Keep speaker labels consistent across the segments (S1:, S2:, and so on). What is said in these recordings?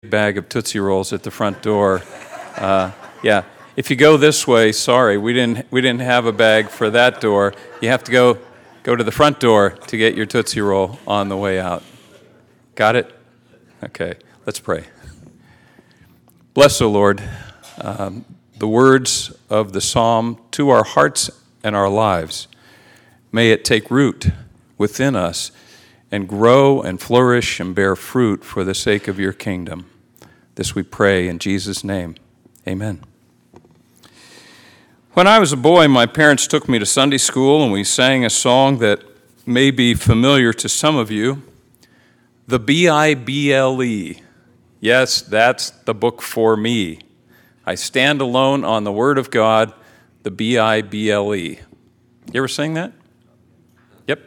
S1: bag of Tootsie Rolls at the front door. Yeah, if you go this way, sorry, we didn't have a bag for that door. You have to go to the front door to get your Tootsie Roll on the way out. Got it? Okay, let's pray. Bless, O Lord, the words of the psalm to our hearts and our lives. May it take root within us and grow and flourish and bear fruit for the sake of your kingdom. This we pray in Jesus' name. Amen. When I was a boy, my parents took me to Sunday school and we sang a song that may be familiar to some of you, the Bible. Yes, that's the book for me. I stand alone on the Word of God, the Bible. You ever sing that? Yep.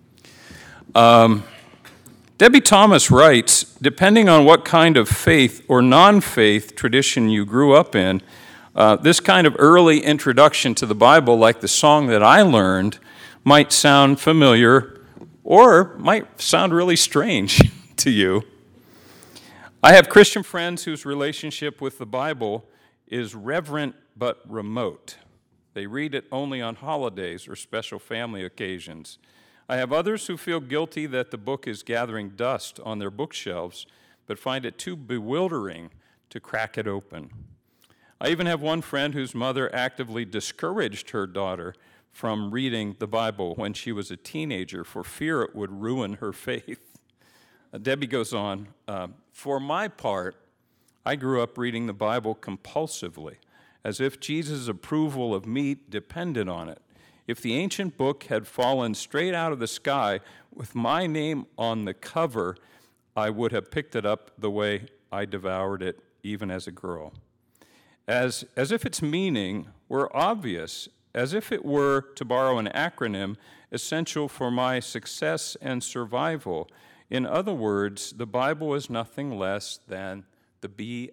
S1: Debbie Thomas writes, depending on what kind of faith or non-faith tradition you grew up in, this kind of early introduction to the Bible, like the song that I learned, might sound familiar or might sound really strange to you. I have Christian friends whose relationship with the Bible is reverent but remote. They read it only on holidays or special family occasions. I have others who feel guilty that the book is gathering dust on their bookshelves, but find it too bewildering to crack it open. I even have one friend whose mother actively discouraged her daughter from reading the Bible when she was a teenager for fear it would ruin her faith. Debbie goes on, for my part, I grew up reading the Bible compulsively, as if Jesus' approval of me depended on it. If the ancient book had fallen straight out of the sky with my name on the cover, I would have picked it up the way I devoured it even as a girl. As if its meaning were obvious, as if it were, to borrow an acronym, essential for my success and survival. In other words, the Bible is nothing less than the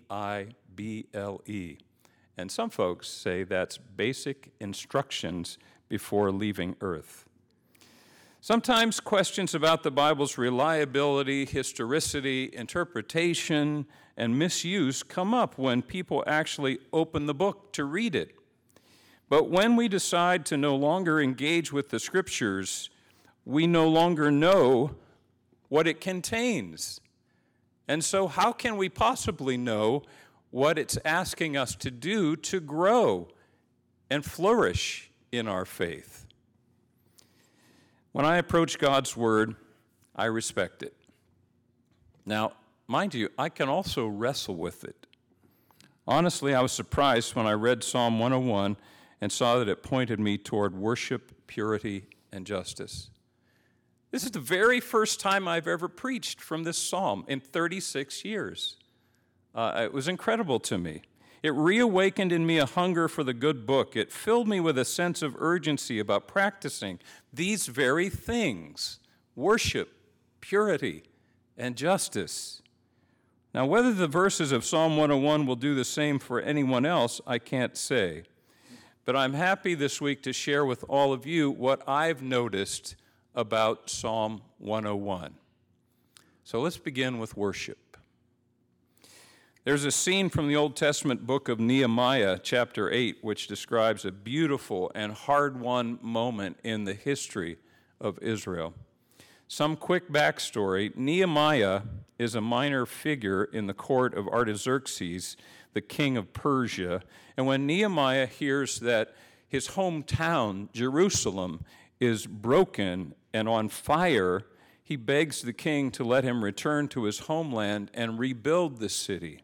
S1: Bible. And some folks say that's basic instructions before leaving Earth. Sometimes questions about the Bible's reliability, historicity, interpretation, and misuse come up when people actually open the book to read it. But when we decide to no longer engage with the Scriptures, we no longer know what it contains. And so how can we possibly know what it's asking us to do to grow and flourish in our faith? When I approach God's Word, I respect it. Now, mind you, I can also wrestle with it. Honestly, I was surprised when I read Psalm 101 and saw that it pointed me toward worship, purity, and justice. This is the very first time I've ever preached from this psalm in 36 years. It was incredible to me. It reawakened in me a hunger for the good book. It filled me with a sense of urgency about practicing these very things: worship, purity, and justice. Now, whether the verses of Psalm 101 will do the same for anyone else, I can't say. But I'm happy this week to share with all of you what I've noticed about Psalm 101. So let's begin with worship. There's a scene from the Old Testament book of Nehemiah, chapter 8, which describes a beautiful and hard-won moment in the history of Israel. Some quick backstory: Nehemiah is a minor figure in the court of Artaxerxes, the king of Persia, and when Nehemiah hears that his hometown, Jerusalem, is broken and on fire, he begs the king to let him return to his homeland and rebuild the city.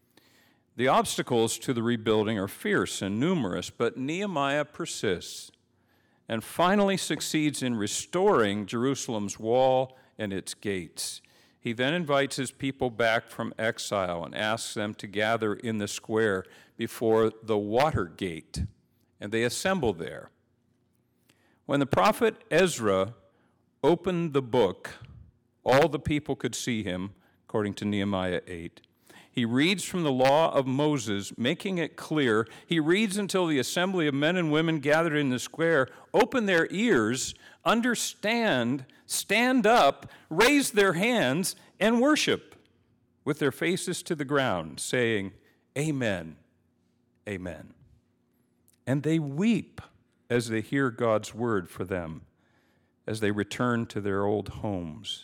S1: The obstacles to the rebuilding are fierce and numerous, but Nehemiah persists and finally succeeds in restoring Jerusalem's wall and its gates. He then invites his people back from exile and asks them to gather in the square before the water gate, and they assemble there. When the prophet Ezra opened the book, all the people could see him, according to Nehemiah 8. He reads from the law of Moses, making it clear. He reads until the assembly of men and women gathered in the square open their ears, understand, stand up, raise their hands, and worship. with their faces to the ground, saying, Amen, Amen. And they weep as they hear God's word for them, as they return to their old homes.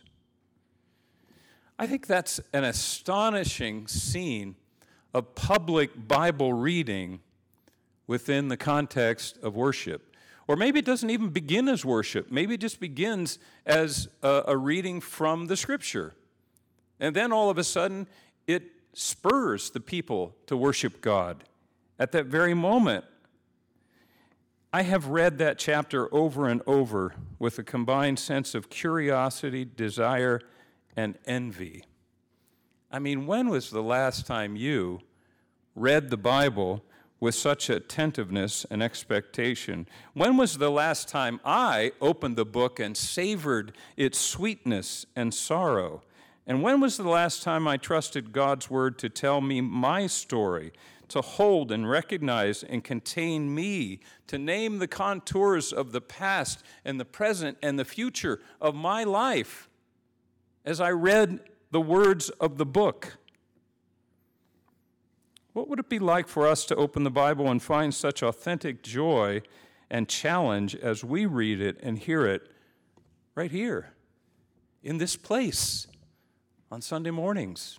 S1: I think that's an astonishing scene of public Bible reading within the context of worship. Or maybe it doesn't even begin as worship. Maybe it just begins as a reading from the Scripture. And then all of a sudden, it spurs the people to worship God at that very moment. I have read that chapter over and over with a combined sense of curiosity, desire, and envy. I mean, when was the last time you read the Bible with such attentiveness and expectation? When was the last time I opened the book and savored its sweetness and sorrow? And when was the last time I trusted God's word to tell me my story, to hold and recognize and contain me, to name the contours of the past and the present and the future of my life as I read the words of the book? What would it be like for us to open the Bible and find such authentic joy and challenge as we read it and hear it right here, in this place, on Sunday mornings?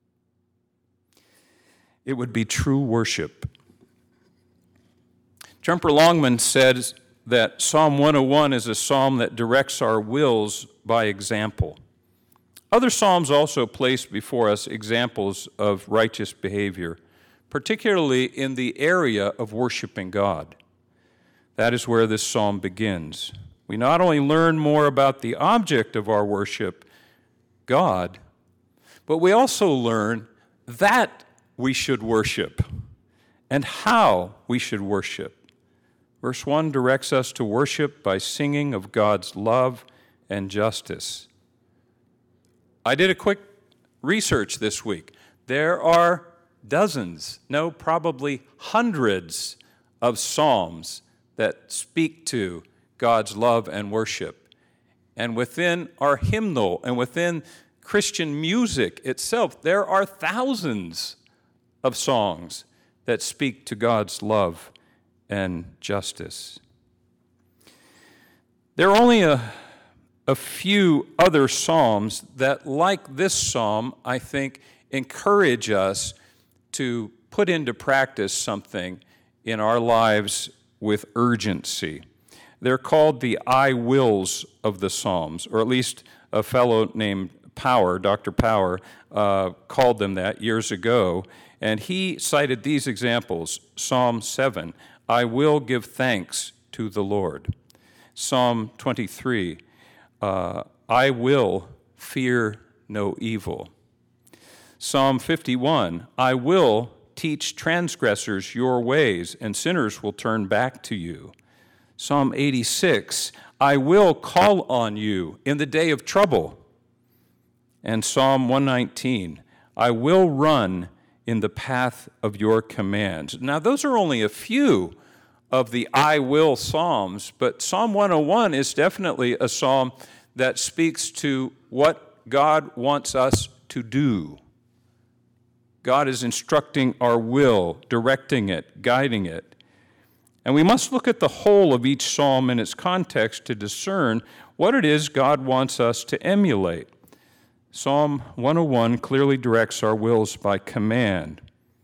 S1: It would be true worship. Tremper Longman says that Psalm 101 is a psalm that directs our wills by example. Other psalms also place before us examples of righteous behavior, particularly in the area of worshiping God. That is where this psalm begins. We not only learn more about the object of our worship, God, but we also learn that we should worship and how we should worship. Verse 1 directs us to worship by singing of God's love and justice. I did a quick research this week. There are dozens, no, probably hundreds of psalms that speak to God's love and worship. And within our hymnal and within Christian music itself, there are thousands of songs that speak to God's love and justice. There are only a few other psalms that, like this psalm, I think encourage us to put into practice something in our lives with urgency. They're called the I wills of the Psalms, or at least a fellow named Power, Dr. Power, called them that years ago, and he cited these examples. Psalm 7, I will give thanks to the Lord. Psalm 23, I will fear no evil. Psalm 51, I will teach transgressors your ways, and sinners will turn back to you. Psalm 86, I will call on you in the day of trouble. And Psalm 119, I will run in the path of your commands. Now, those are only a few of the I will psalms, but Psalm 101 is definitely a psalm that speaks to what God wants us to do. God is instructing our will, directing it, guiding it. And we must look at the whole of each psalm in its context to discern what it is God wants us to emulate. Psalm 101 clearly directs our wills by command.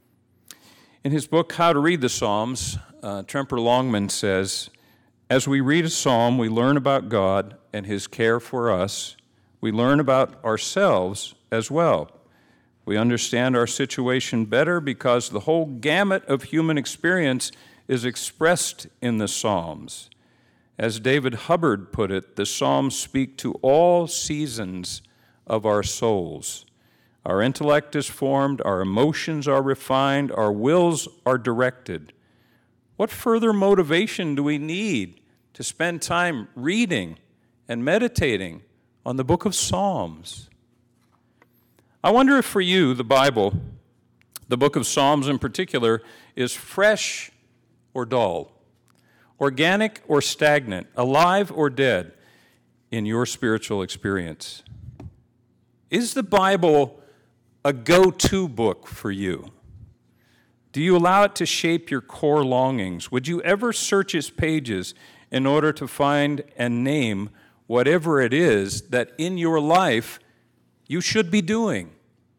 S1: In his book, How to Read the Psalms, Tremper Longman says, as we read a psalm, we learn about God and his care for us. We learn about ourselves as well. We understand our situation better because the whole gamut of human experience is expressed in the Psalms. As David Hubbard put it, the Psalms speak to all seasons of our souls. Our intellect is formed, our emotions are refined, our wills are directed. What further motivation do we need to spend time reading and meditating on the book of Psalms? I wonder if for you, the Bible, the book of Psalms in particular, is fresh or dull, organic or stagnant, alive or dead in your spiritual experience. Is the Bible a go-to book for you? Do you allow it to shape your core longings? Would you ever search its pages in order to find and name whatever it is that in your life you should be doing?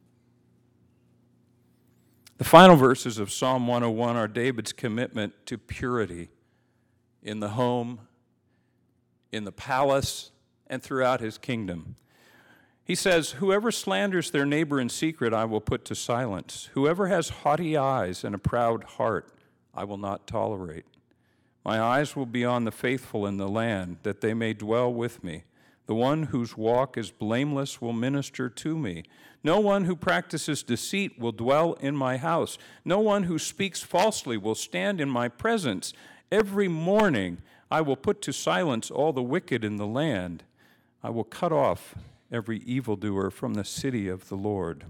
S1: The final verses of Psalm 101 are David's commitment to purity in the home, in the palace, and throughout his kingdom. He says, "Whoever slanders their neighbor in secret, I will put to silence. Whoever has haughty eyes and a proud heart, I will not tolerate. My eyes will be on the faithful in the land, that they may dwell with me. The one whose walk is blameless will minister to me. No one who practices deceit will dwell in my house. No one who speaks falsely will stand in my presence. Every morning I will put to silence all the wicked in the land. I will cut off every evildoer from the city of the Lord."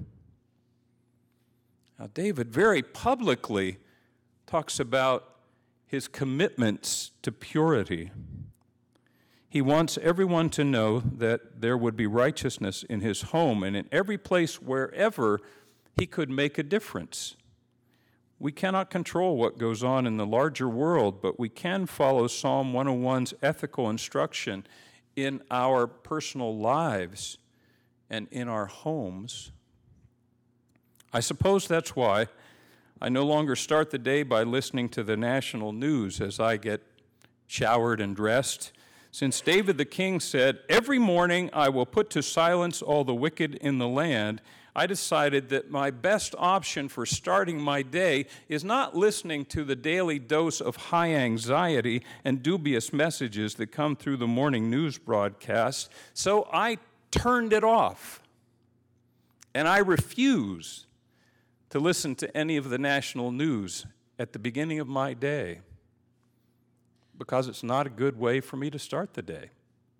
S1: Now, David very publicly talks about his commitments to purity. He wants everyone to know that there would be righteousness in his home and in every place wherever he could make a difference. We cannot control what goes on in the larger world, but we can follow Psalm 101's ethical instruction in our personal lives and in our homes. I suppose that's why I no longer start the day by listening to the national news as I get showered and dressed. Since David the king said, "Every morning I will put to silence all the wicked in the land," I decided that my best option for starting my day is not listening to the daily dose of high anxiety and dubious messages that come through the morning news broadcast. So I turned it off. And I refuse to listen to any of the national news at the beginning of my day, because it's not a good way for me to start the day.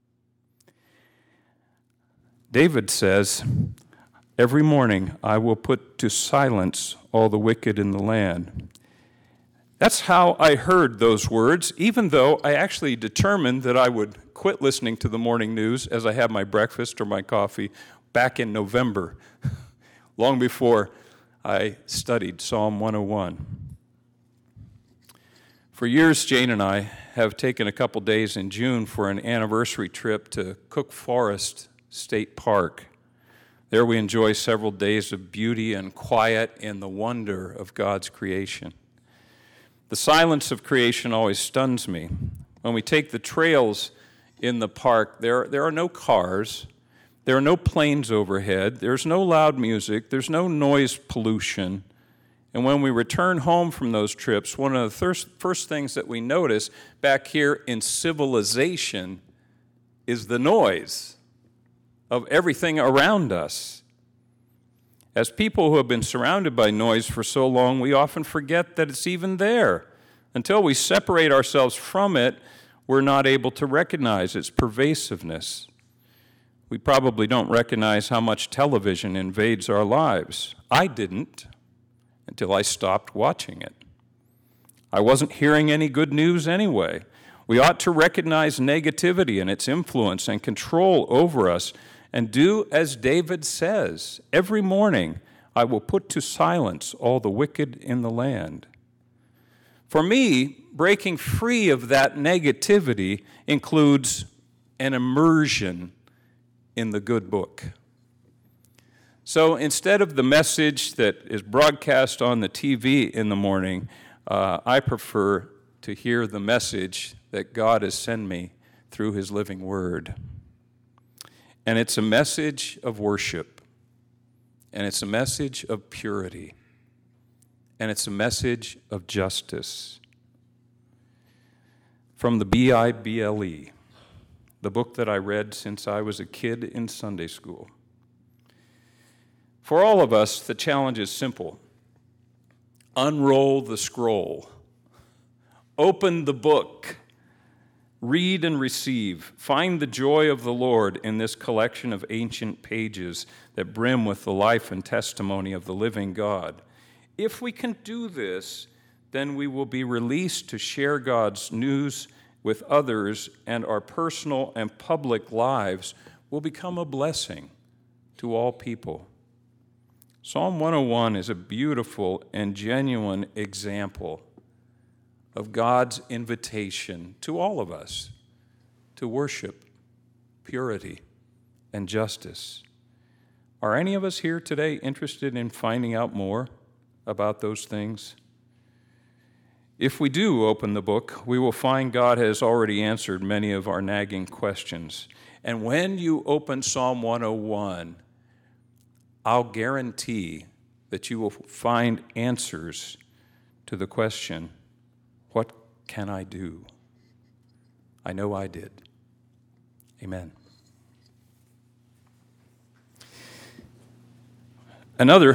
S1: David says, "Every morning I will put to silence all the wicked in the land." That's how I heard those words, even though I actually determined that I would quit listening to the morning news as I had my breakfast or my coffee back in November, long before I studied Psalm 101. For years, Jane and I have taken a couple days in June for an anniversary trip to Cook Forest State Park. There we enjoy several days of beauty and quiet in the wonder of God's creation. The silence of creation always stuns me. When we take the trails in the park, there are no cars, there are no planes overhead, there's no loud music, there's no noise pollution. And when we return home from those trips, one of the first things that we notice back here in civilization is the noise of everything around us. As people who have been surrounded by noise for so long, we often forget that it's even there. Until we separate ourselves from it, we're not able to recognize its pervasiveness. We probably don't recognize how much television invades our lives. I didn't until I stopped watching it. I wasn't hearing any good news anyway. We ought to recognize negativity and its influence and control over us and do as David says, "Every morning I will put to silence all the wicked in the land." For me, breaking free of that negativity includes an immersion in the good book. So instead of the message that is broadcast on the TV in the morning, I prefer to hear the message that God has sent me through His living Word. And it's a message of worship, and it's a message of purity, and it's a message of justice. From the Bible, the book that I read since I was a kid in Sunday school. For all of us, the challenge is simple. Unroll the scroll. Open the book. Read and receive. Find the joy of the Lord in this collection of ancient pages that brim with the life and testimony of the living God. If we can do this, then we will be released to share God's news with others, and our personal and public lives will become a blessing to all people. Psalm 101 is a beautiful and genuine example of God's invitation to all of us to worship, purity, and justice. Are any of us here today interested in finding out more about those things? If we do open the book, we will find God has already answered many of our nagging questions. And when you open Psalm 101, I'll guarantee that you will find answers to the question, what can I do? I know I did. Amen. Another